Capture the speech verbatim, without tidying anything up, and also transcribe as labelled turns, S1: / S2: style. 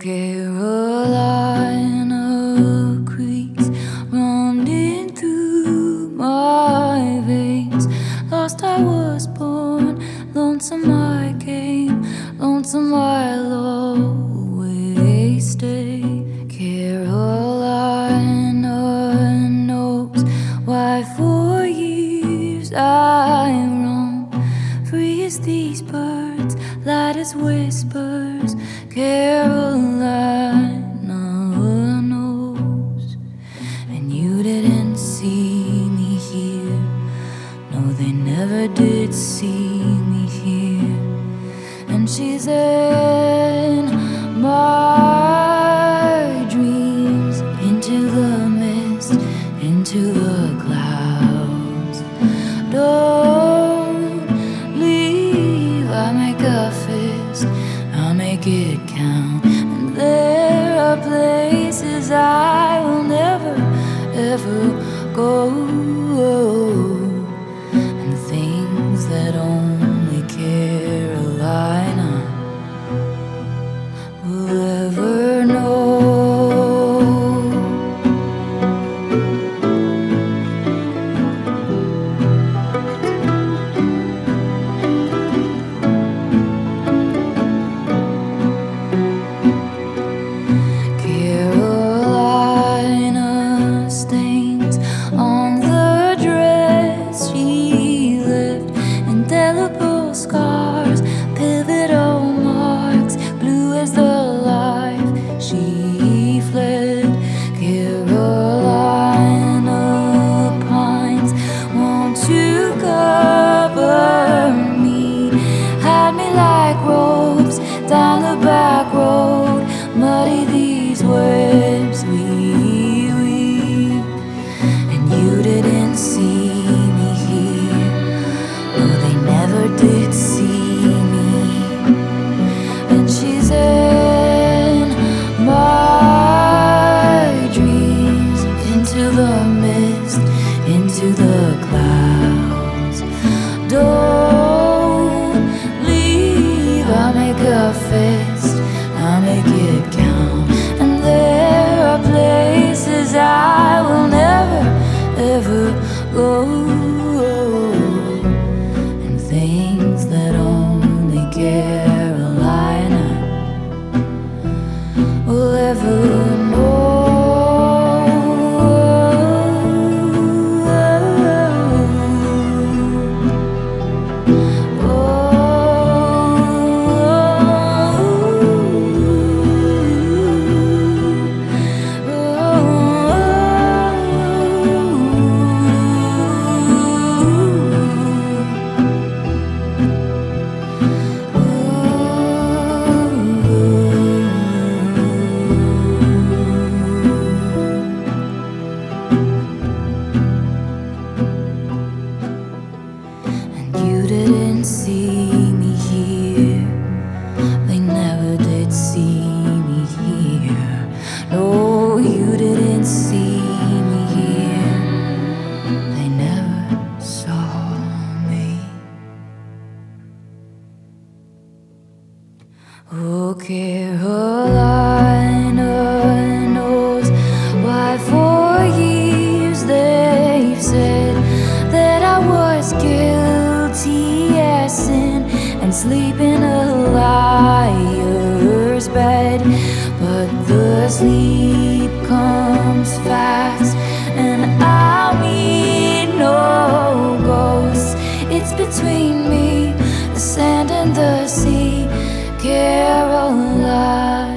S1: Carolina creeks running through my veins. Lost I was born, lonesome I came, lonesome I'll always stay. Carolina knows why for years I roam, free as these birds, light as whispers. Carolina knows. And you didn't see me here, no, they never did see me here. And she's in my dreams, into the mist, into the clouds. Don't leave, I make a fist, I'll make it count. And there are places I will never, ever go, and things that only Carolina will ever know. Carolina stains on the dress she left, indelible scars, pivotal marks, blue as the life she fled. Carolina pines, won't you cover me, hide me like ropes down the back road, muddy these webs we weave. And you didn't see me here, no, they never did see me. And she's in my dreams, into the mist, into the clouds. Don't leave, I'll make a fist, I'll make it count. And there are places I will never, ever go, and things that only Carolina will ever know. You didn't see me here, they never did see me here. No, you didn't see me here, they never saw me. Oh, Carolina knows why for years they've said that I was guilty as sin and sleep in a liar's bed. But the sleep comes fast, and I'll meet no ghosts. It's between me, the sand and the sea, Carolina.